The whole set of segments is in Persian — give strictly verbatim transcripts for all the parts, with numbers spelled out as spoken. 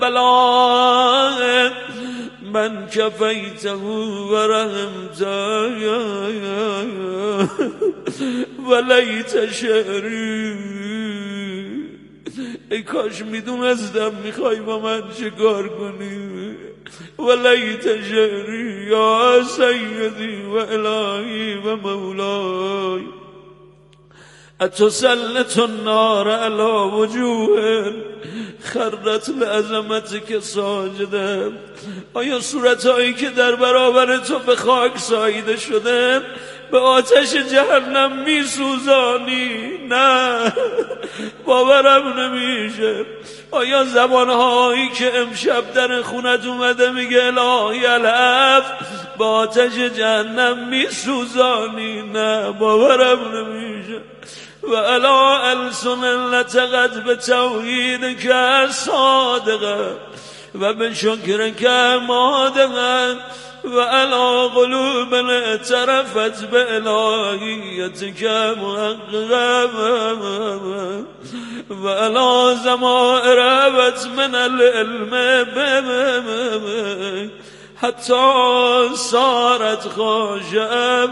بلا من کفیته و رحمته ولیت شعری. ای کاش میدونستم میخوای با من چه کار کنی. ولیت شعری یا سیدی و الهی و مولای اتسلط النار علی وجوه خرت لعظمتک ساجده. آیا صورتهایی که در برابر تو به خاک ساییده شده به آتش جهنم می سوزانی؟ نه، باورم نمیشه. آیا زبانهایی که امشب در خونت اومده میگه الهی العف به آتش جهنم می سوزانی؟ نه، باورم نمیشه. و الا السن لتقت به توحید که صادقه و به شکر که مادقه و الا قلوب اعترفت به الهیت که محققه و الا زمائر عبت من العلم حتی صارت خاشعه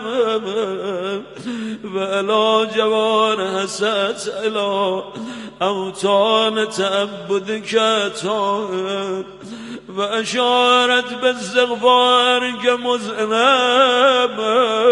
و الا جوان حسد الا اوتان تعبد که طاهر و اشارت به استغفار که مذنب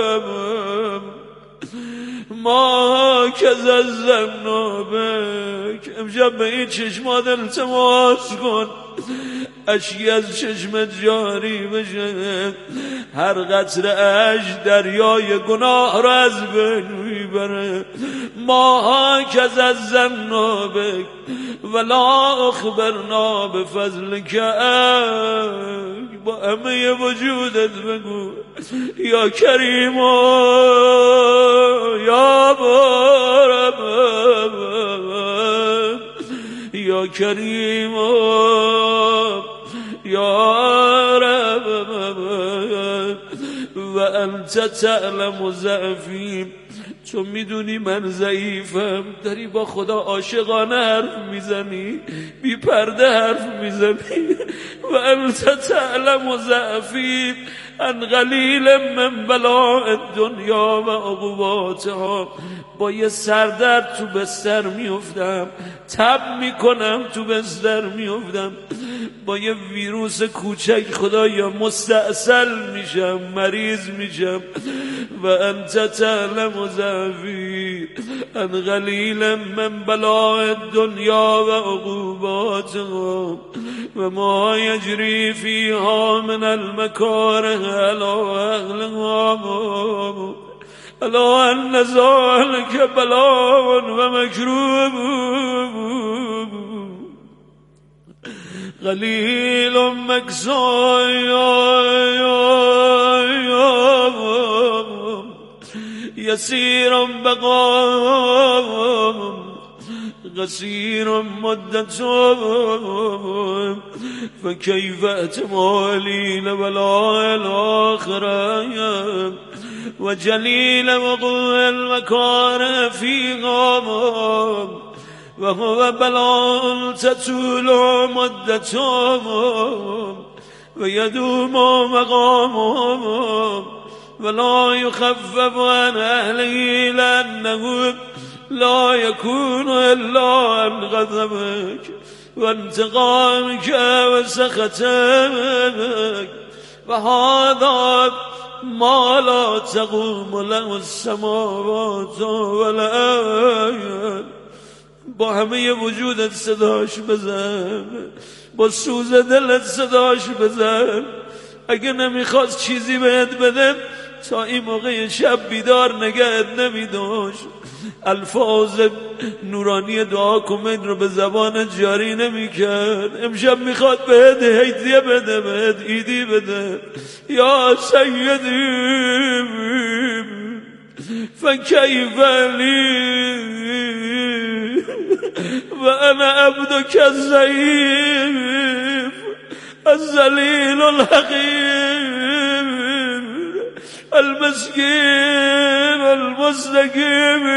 ما کز از زنابک. امشب به این چشمات التماس کن اشکی از چشمت جاری بشه، هر قطره اش دریای گناه را از بین میبره. ما کز از زنابک ولا اخبرنا بفضل که با همه وجودت بگو یا کریم یا بارم یا کریم یا رب و انت تعلم ضعفی. تو میدونی من ضعیفم. داری با خدا عاشقانه حرف میزنی، بی پرده حرف میزنی. و انت تعلم ضعفی ان قلیل من بلاء الدنیا و عقوباتها. با یه سردرد تو بستر میافتم، تب میکنم تو بستر میافتم، با یه ویروس کوچک خدایا مستعسل میشم، مریض میشم. و انت تعلم ضعفی ان قلیل من بلاء الدنیا و عقوباتها و ما یجری فیها من المکاره علی اهلها الا ان ذلک بلاء و مکروه قلیل مکسای یسیر بقا قصیر مدت فکیف احتمالی لبلاء الاخره و جلیل وقوع المکان فیها و هو بلاء تطول مدته و یدوم مقامه ولا يخفف عن اهله لانه لا يكون الا عن غضبك وانتقامك وسخطك وهذا ما لا تقوم له السماوات والارض. با همه وجودت صداش بزن، با سوز دلت صداش بزن. اگه نمیخواست چیزی بهت بده تا این موقع شب بیدار نگهت نمیداشت. الفاظ نورانی دعا کن رو به زبان جاری نمیکرد. امشب میخواد بهت هدیه بده، بهت ایدی بده. یا سیدی فکیف لی و انا عبدک الضعیف الذلیل الحقیر المسكين المستقيم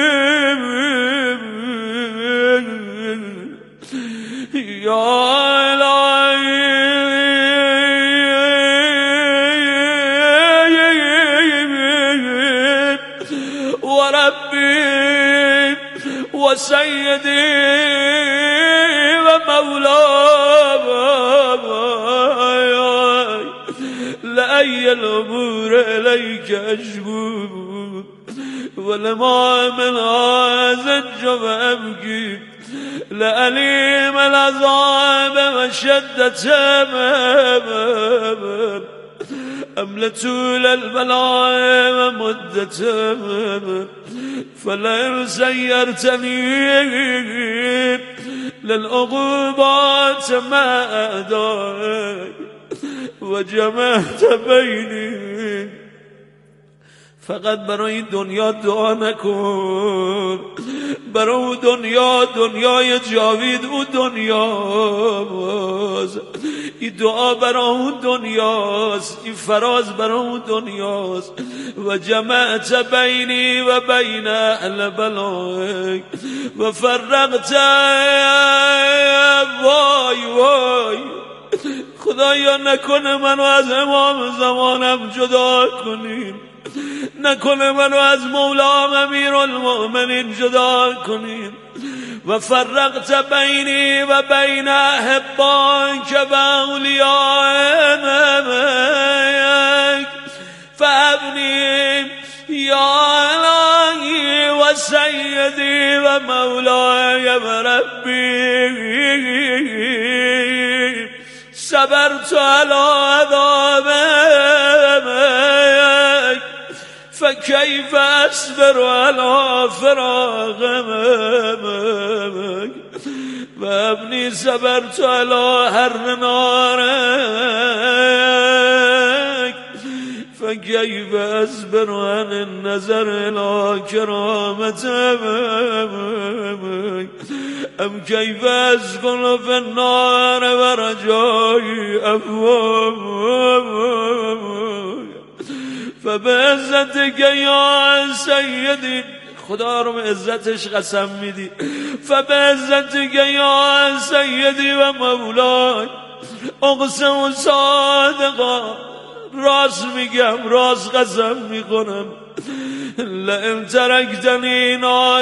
يا إلهي علي الأمور إليك أشكو ولما من أزج وأبكي لأليم العذاب وشدة أملت للبلاء ومدة فلئن سيرتني للعقوبات ما أداك وجمعت بيني فقط برای دنیا دعا نکن، برای دنیا دنیای جاوید او دنیاست، این دعا برای اون دنیاست، این فراز برای اون دنیاست. و جمعت بینی و بین اهل بلایک و فرقت وای وای خدایا نکنه منو از امام زمانم جدا کنین، نکنه منو از مولام امیر المؤمنین جدا کنین. و فرقت بینی و بین احبانک و اولیائک فابنی یا الهی و سیدی و مولای و ربی صبرت علی عذابک فكيف أصبر على فراقك وابني صبرت على حر نارك فكيف أصبر عن النظر إلى كرامتك أم كيف أسكن في النار ورجائي أفواك فبعزتك یا سیدی، خدا رو به عزتش قسم میدی، فبعزتك یا سیدی و مولای اقسم صادقا، راست میگم راست قسم میکنم، لئن ترکتنی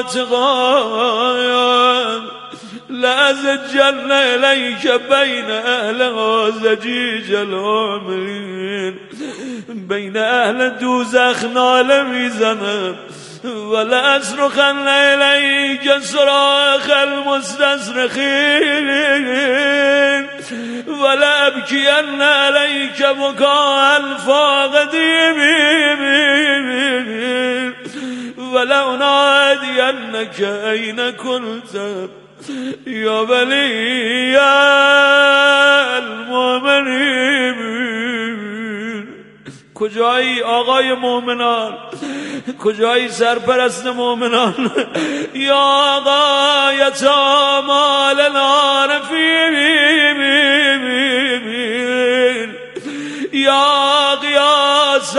ناطقا لأزجن إليك بين أهل زجيج العاملين، بين أهل دوزخ نال میزنم ولا أصرخن إليك صراخ المستصرخين ولا أبكين عليك بكاء الفاقدين ولا أنادينك أين كنت یا ولی المؤمنین. کجایی آقای مؤمنان، کجایی سرپرست مؤمنان، یا آقای تامال العارفین، یا قیاس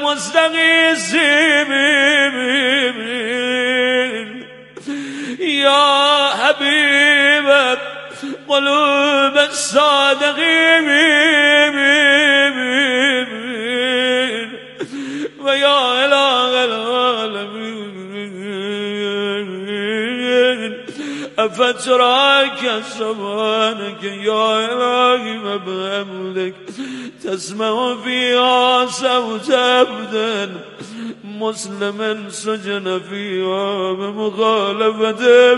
المستغیثین، یا حبیب قلوب الصادقین و یا اله العالمین افتراک سبحانک یا الهی و بحمدک تسمع فیها صوت عبد مسلم سجن فيها بمخالفته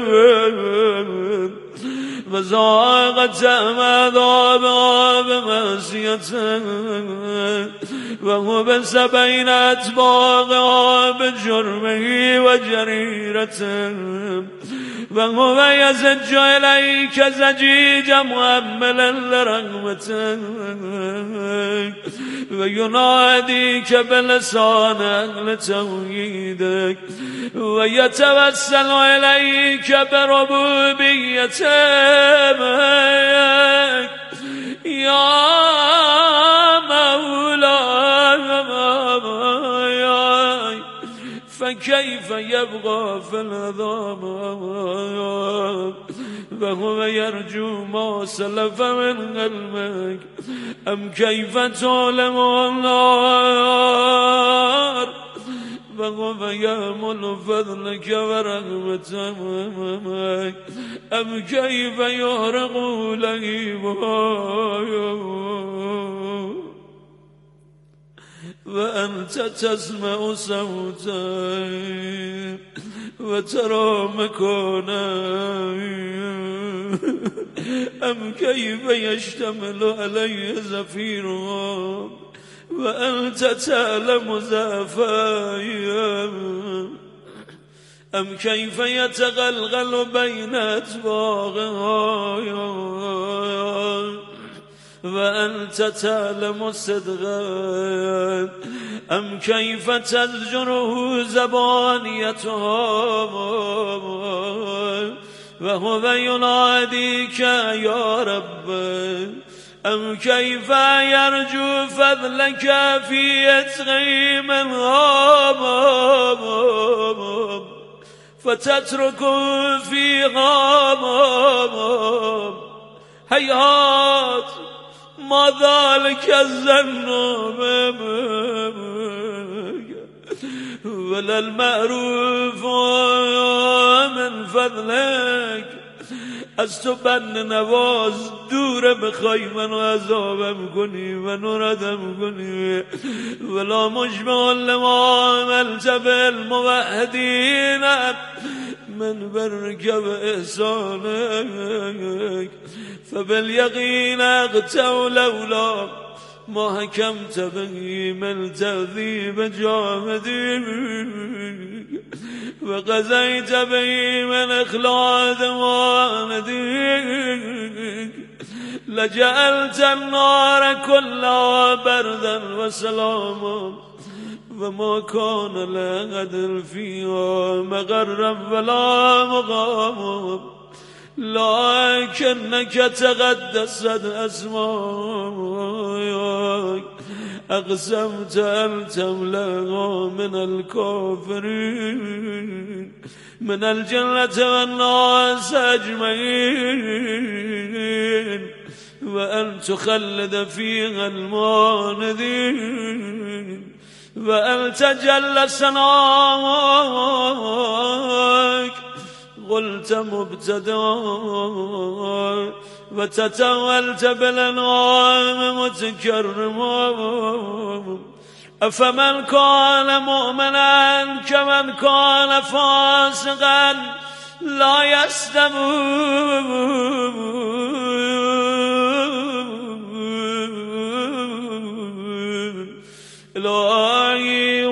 وزاقت عذابها بمعصيته وهو بين أطباقها بجرمه وجريرته وهو يزج إليك زجيجا مؤملا لرغبتك ويناديك بلسان أهل توحيدك ويتوسل إليك بربوبيتك يا مولاي فكيف يبغى في العذاب وهو يرجو ما سلف من قلبك أم كيف تعلم النار وهو يأمل فضلك ورحمتك أم كيف يهرق لهيبا وأنت تسمع صوتي وترى مكاني أم كيف يشتمل علي زفير وأنت تعلم زافاي أم كيف يتغلغل بين أتباعي وأنت تعلم صدقا أم كيف تزجره زبانيته وهو يناديك يا رب أم كيف يرجو فضلك في عتق من غاب فتترك في غاب هيهات ما ذلك الذنوب ولا المعروف من فضلك از تو بند نواز دور بخوای منو عذابم کنی منو ردم کنی ولا مشبه لما عملت بالموحدین من بركب إحسانك فباليقين أغتوا لولا ما حكمت به من تهذيب جامدك وقضيت به من إخلاد والدك لجعلت النار كلها بردا وسلاما وما كان لغدر فيها مغرب ولا مقام لكنك تقدست أسماءك أقسمت أن تملأ من الكافرين من الجنة والناس أجمعين وأن تخلد فيها الماندين وأن تجل سناك قلت مبتدا وتتولت بالأنعام متكرما أفمن كان مؤمنا كمن كان فاسقا لا يستوون إلهي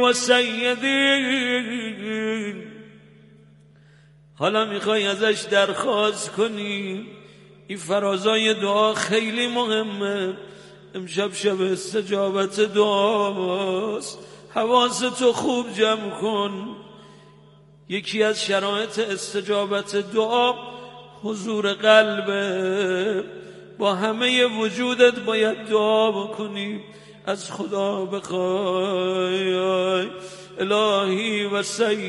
وسيدي حالا میخوای ازش درخواست کنی این فرازای دعا خیلی مهمه امشب شب استجابت دعاست حواستو خوب جمع کن یکی از شرایط استجابت دعا حضور قلبه با همه وجودت باید دعا بکنی از خدا بخوای الهی و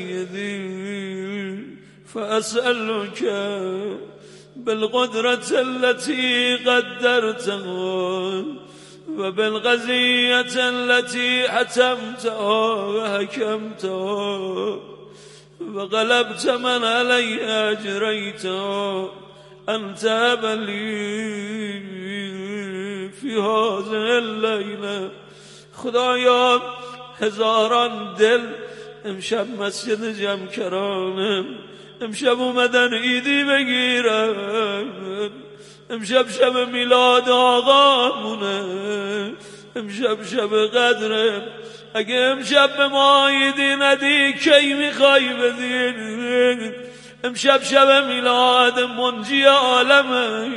سیدی فأسألك بالقدرة التي قدرتها وبالقضية التي حتمتها وحكمتها وغلبت من علي أجريتها أن تهب لي في هذه الليلة خدایا هزاران دل امشب مسجد جمکرانم امشب اومدن عیدی بگیرن امشب شب میلاد آقامونه امشب شب قدره اگه امشب به ما عیدی ندی کی میخوای بدین امشب شب میلاد منجی عالمه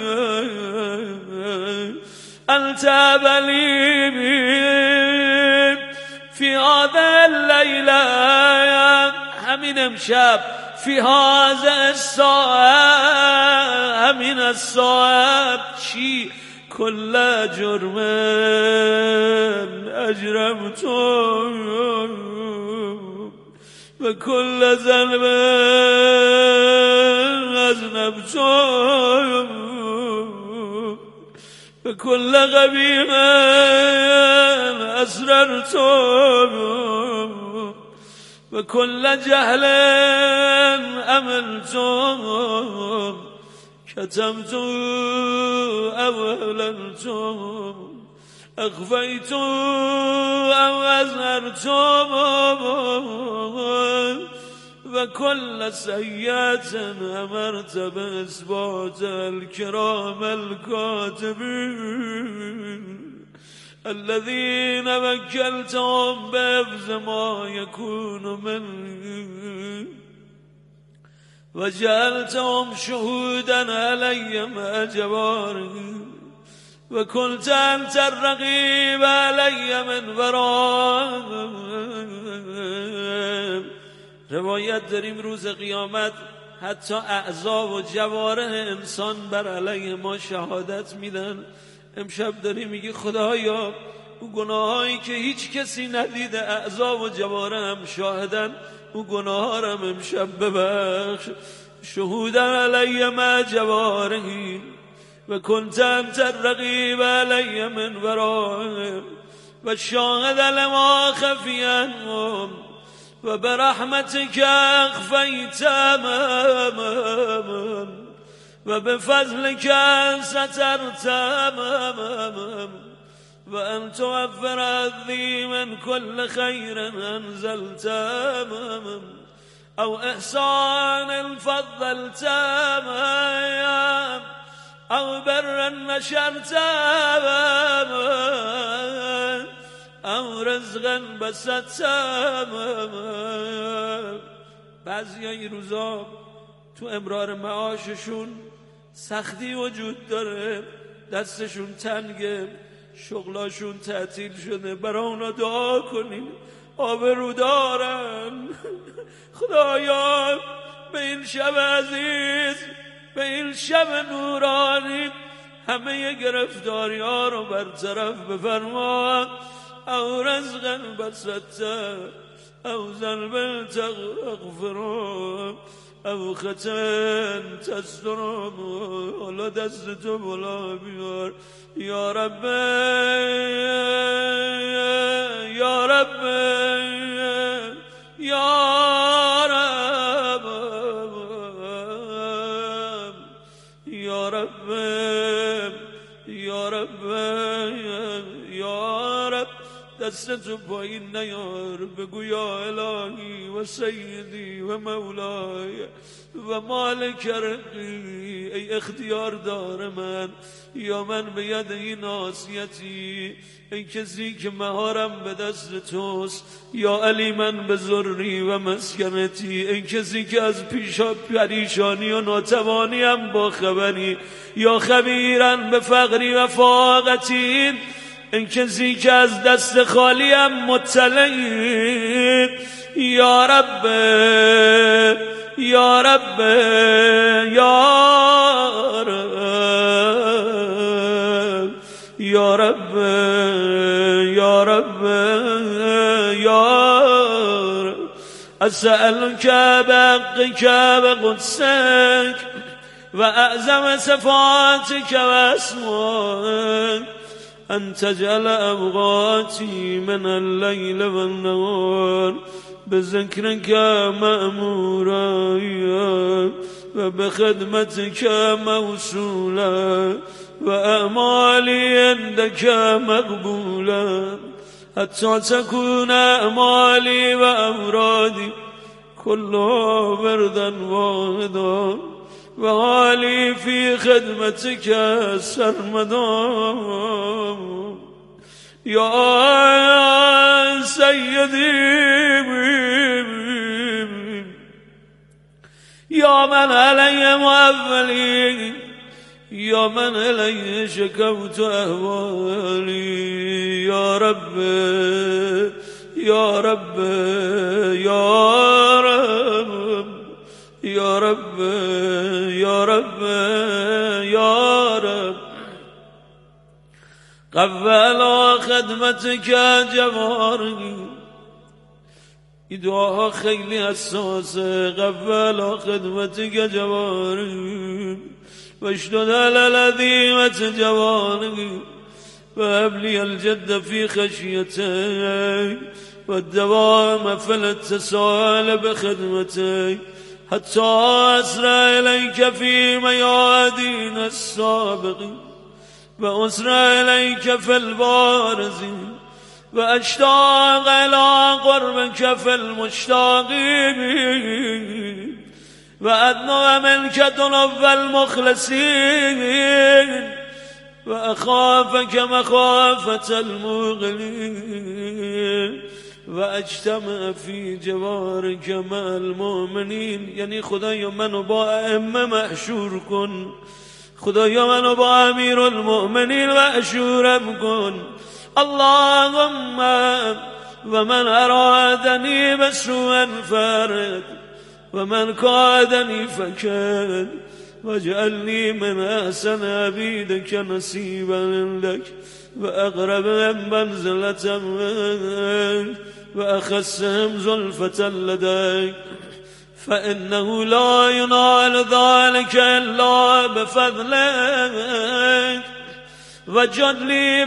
انت بلی فی هذا اللیله همین امشب في هذا الساعة من الساعة شي كل جرم أجرمته وكل ذنب أذنبته وكل غبيم أسررته وكل جهل أملتم كتمت أو أعلنتم اخفیت او اظهرت و کل سیئت امرت به اثبات الکرام الکاتبین الذين وكلتهم بحفظ ما يكون مني وجعلتهم شهودا علي مع جواري وكنت أنت الرقيب علي من ورائهم. روایت داریم روز قیامت حتی اعضا و جوارح انسان بر علیه ما شهادت میدن. امشب داری میگی خدایا او گناهایی که هیچ کسی ندیده اعضا و جوارح هم شاهدن، او گناه ها رم امشب ببخش. شهودن علی مع جوارحی و کنت انت الرقیب علی من ورائهم و شاهد لما خفی عنهم و برحمتک اخفیت امامهم و بفضلک سترت امامهم و ان توفر عذی من کل خیر انزلت امامهم او احسان فضلت امامهم او بر نشرت امامهم او رزقا بسطت امامهم. بعضی ها این روزا تو امرار معاششون سختی وجود داره، دستشون تنگه، شغلاشون تعطیل شده، برای اونا دعا کنین، آبرو دارن. خدایا به این شب عزیز، به این شب نورانی همه گرفتاری ها رو برطرف بفرما. او رزقا بسطته او ذنب تغفرم او خطن تسترم. حالا دست تو بلا بیار یا رب یا رب یا رب یا رب یا رب یا رب. دست تو پایین نیار، بگو یا الهی و سیدی و مولای و مالک رقی. ای اختیار دار من، یا من به ید این ناصیتی، ای کسی که مهارم به دست توست، یا علی من به ذری و مسکنتی، ای کسی که از پیشا پریشانی و ناتوانیم با خبری، یا خبیرن به فقری و فاقتی، این کسی که از دست خالیم مطلعی. یا رب یا رب یا رب یا رب یا رب یا رب. اسألک بحقک و قدسک و اعظم صفاتک و اسمائک ان تجعل اوقاتی من اللیل و النهار بذکرک مأمورا و بخدمتک موصولا و اعمالی عندک مقبولا حتی تكون اعمالی و امرادی كلها وردا واحدا و حالی فی خدمتک سرمدا. یا سیدی یا من علی مولی یا من علی شکوت احوالی. یا رب یا رب یا رب یا رب یا رب یا رب. قولا خدمتک جواری. این دعاها خیلی حساسه. قولا خدمتک جواری و اشتد علی العظیمت جواری و ابلی الجد فی خشیتک و الدوام فی الاتصال بخدمتک حتی اسرع الیک فی میادین السابقین و اسر الیک فی البارزین و اشتاق الی قربک فی المشتاقین و ادنو منک دنو المخلصین و اخافک مخافة الموقنین و اجتمع فی جوارک مع المؤمنین. یعنی خدایا منو با ائمه محشور کن، خدایا منو با امیر المؤمنین محشورم کن. اللهم و من ارادنی بسوء فرد و من کادنی فکد واجعلنی من احسن عبیدک نصیبا عندک و اقرب منزلة منک و اخصهم زلفة لدیک فانه لا ینال ذلك الا بفضلک و جدلی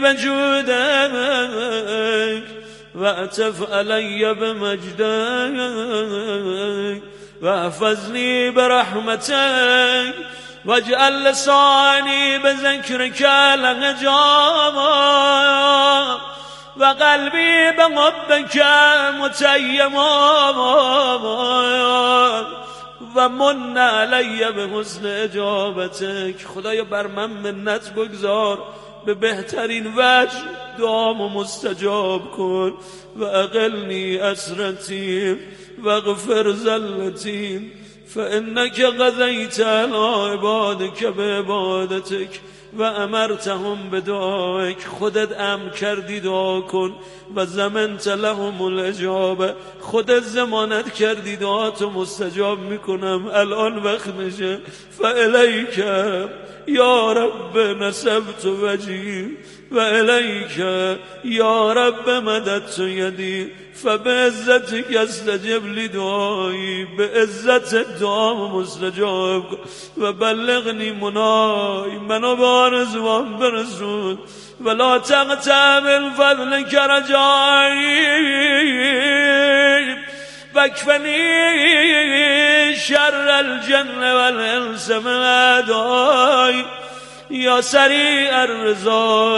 بجودک و اعطف علی بمجدک و احفظنی برحمتک واجعل لسانی بذکرک لهجاما و قلبی بحبک متیما و من علی بحسن اجابتک. خدایا بر من منت بگذار، به بهترین وجه دعامو مستجاب کن. و اقلنی اسرتی و اغفر زلتی فانک قضیت علی عبادک بعبادتک و امرتهم بدعائک. خودت امر کردی دعا کن و ضمنت لهم الاجابه، خودت ضمانت کردی دعاتو مستجاب میکنم. الان وقت میشه. فالیک یا رب نصبت وجهی و الیک یا رب مددت یدی فبعزتک استجب لی دعایی. به عزت دعام مستجاب و بلغنی منای، منو به آرزوام برسون. ولا تقطع من فضلک رجایی واکفنی شر الجن والانس من اعدای یا سریع الرضا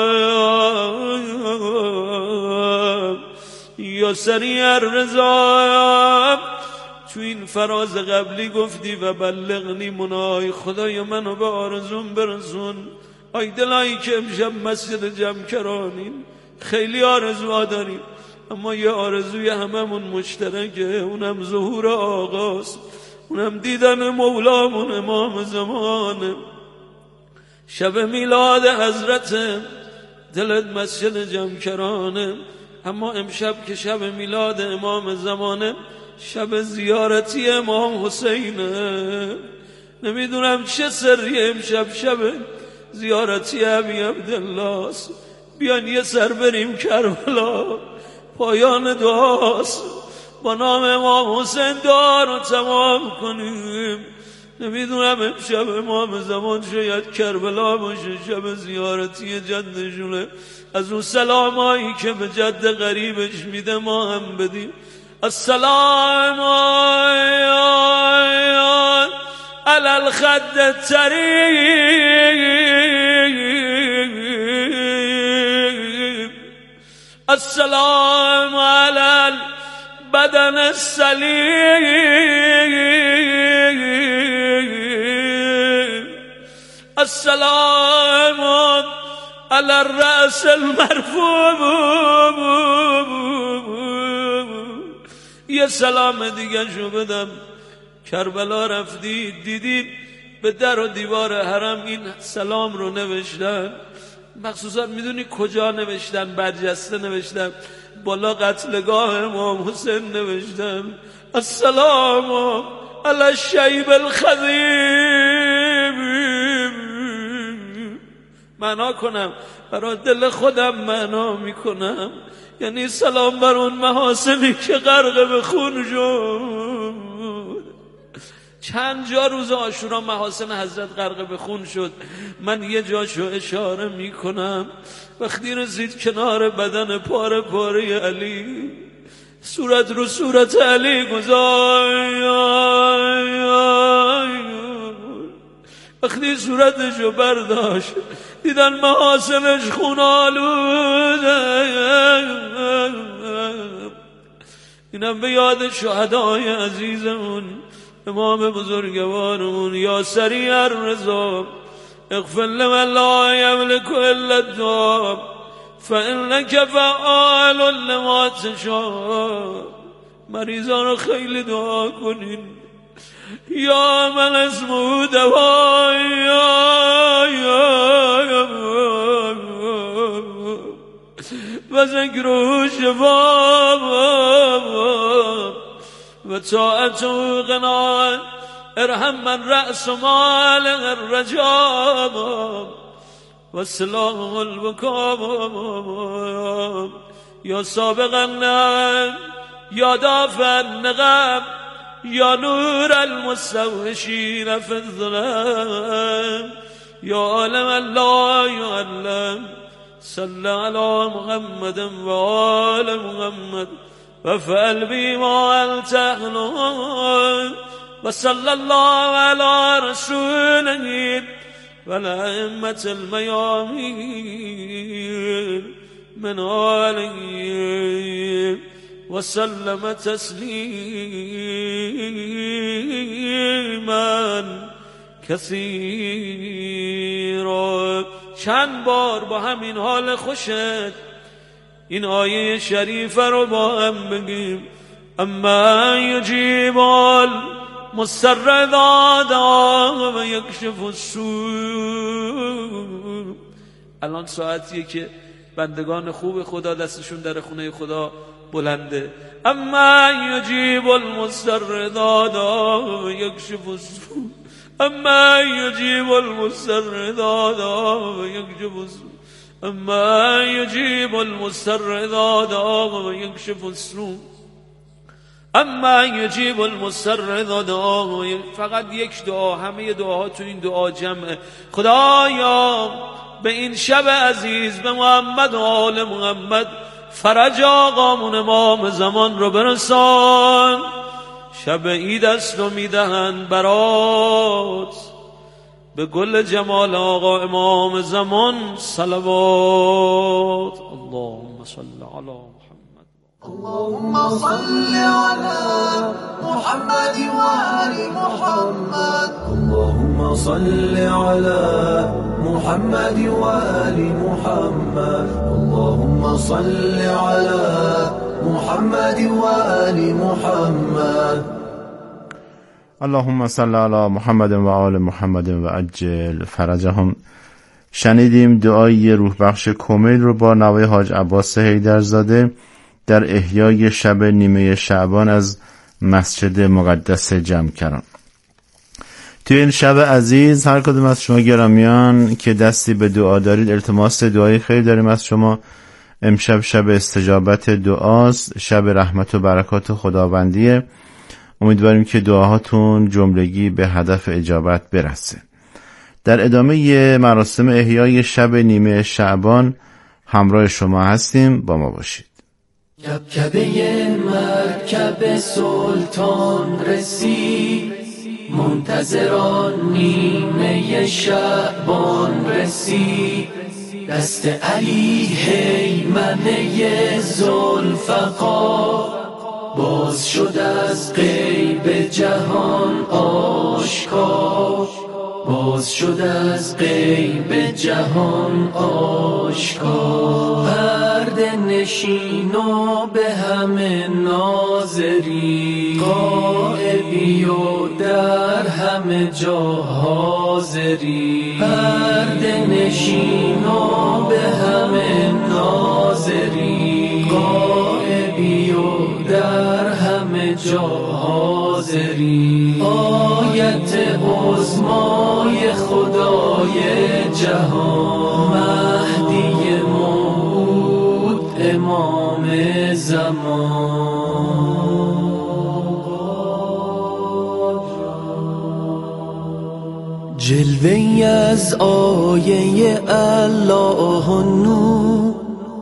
یا سریع الرضا. تو این فراز قبلی گفتی و بلغنی منای، خدای منو به آرزوم برسون. آی دلایی که امشب مسجد جمع کرانیم، خیلی آرزوها داریم اما یه آرزوی هممون مشترکه، اونم ظهور آقاست، اونم دیدن مولامون امام زمانه. شب میلاد حضرت، دلت مسجد جمع کرانه، اما امشب که شب میلاد امام زمانه، شب زیارتی امام حسینه. نمیدونم چه سری امشب شب زیارتی ابی عبدالله است. بیان یه سر بریم کربلا، پایان دعاست، با نام امام حسین دعا رو تمام کنیم. نمیدونم امشب امام زمان شاید کربلا باشه، شب زیارتی جدشونه. از اون سلامایی که به جد غریبش میده ما هم بدیم. السلام علی الخد الطریب، السلام علی البدن السلیم، السلام علی الرأس المرفوع. یه سلام دیگه شو بدم. کربلا رفتید دیدید به در و دیوار حرم این سلام رو نوشتن. مخصوصا میدونی کجا نوشتن؟ برجسته نوشتن، بالا قتلگاه امام حسین نوشتن السلام علی الشیب الخضیب. معنا کنم برای دل خودم، معنا میکنم یعنی سلام بر اون محاسنی که غرق به خون شد. چند جا روز عاشورا محاسن حضرت غرق به خون شد. من یه جاشو اشاره میکنم. وقتی رسید کنار بدن پاره پاره علی، صورت رو صورت علی گذاشت وقتی صورتشو برداشت دیدن محاسنش خون آلوده. اینم به یاد شهدای عزیزمون امام بزرگوارمون یا سریع الرضا اغفر لمن لا یملک الا الدعاء فانک فعال لما تشاء. مریضان رو خیلی دعا کنین. یا من اسمه دوای و ذکره شفا و طاعته غنا. ارحم من رأس مال الرجا و سلاح البکا. یا سابق النعم یا دافع النقم یا نور المستوحشین فی الظلام یا عالم لا یعلم. صل علی محمد و آل محمد و فعل بی ما التحنا و صلی الله علی رسوله و الائمة الميامين من آله و سلم تسلیما کثیرا. چند بار با همین حال خوشت این آیه شریفه رو با هم بگیم. اما یجیب المضطر اذا دعا و یکشف السوء. الان ساعتیه که بندگان خوب خدا دستشون در خونه خدا بلنده. اما یجیب المضطر اذا دعا و یکشف السوء. اما یجیب المضطر اذا دعا و یکشف السوء. اما یجیب المضطر اذا دعا و یکشف السوء. اما یجیب المضطر اذا دعا. فقط یک دعا، همه دعاها تو این دعا جمعه. خدایا به این شب عزیز به محمد و آل محمد فرج آقامون امام زمان رو برسان. شب عید است و میدهن برات به گل جمال آقا امام زمان صلوات. اللهم صل علی محمد. اللهم صل على محمد وآل محمد. اللهم صل على محمد وآل محمد. اللهم صل على محمد وآل محمد. اللهم صل علی محمد و آل محمد و عجل فرجهم. شنیدیم دعای روح بخش کمیل رو با نوای حاج عباس حیدرزاده در احیای شب نیمه شعبان از مسجد مقدس جمکران. توی این شب عزیز هر کدوم از شما گرامیان که دستی به دعا دارید التماس دعای خیر داریم از شما. امشب شب استجابت دعاست، شب رحمت و برکات خداوندیه. امیدواریم که دعاهاتون جملگی به هدف اجابت برسه. در ادامه مراسم احیای شب نیمه شعبان همراه شما هستیم، با ما باشید. کبکبه مرکب سلطان رسید، منتظران نیمه شعبان رسید. دست علی هیمنه ذوالفقار باز شد از غیب جهان آشکار. باز شد از غیب جهان آشکار. پرده نشین و به همه ناظری، غایبی و در همه جا حاضری. پرده نشین و به همه ناظری، غایبی و در همه جا حاضری. آیت عظمای خدای جهان، مهدی موعود امام زمان. جلوه‌ای از آیه الله و نور،